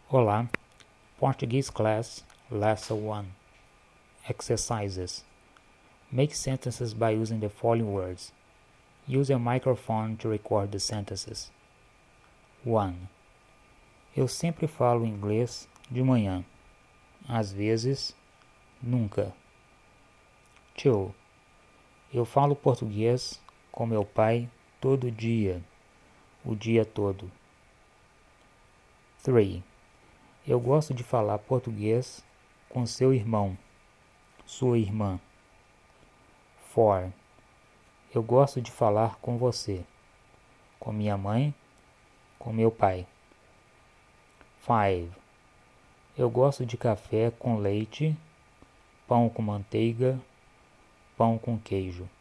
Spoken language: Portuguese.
Olá, Portuguese Class, Lesson 1. Exercises. Make sentences by using the following words. Use a microphone to record the sentences. 1. Eu sempre falo inglês de manhã. Às vezes, nunca. 2. Eu falo português com meu pai todo dia, o dia todo. 3. Eu gosto de falar português com seu irmão, sua irmã. 4. Eu gosto de falar com você, com minha mãe, com meu pai. 5. Eu gosto de café com leite, pão com manteiga, pão com queijo.